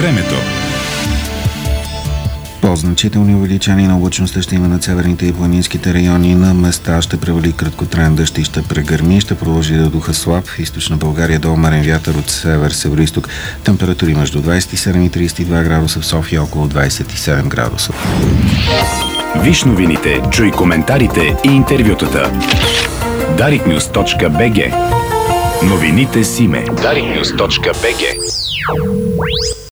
Времето. По-значителни увеличения на облачността ще има над северните и планинските райони. На места ще превали краткотраен дъжд и ще прегърми. Ще продължи да духа слаб. В източна България до умерен вятър от север-североизток. Температури между 27 и 32 градуса, в София около 27 градуса. Виж новините, чуй коментарите и интервютата. dariknews.bg. Новините с име. dariknews.bg.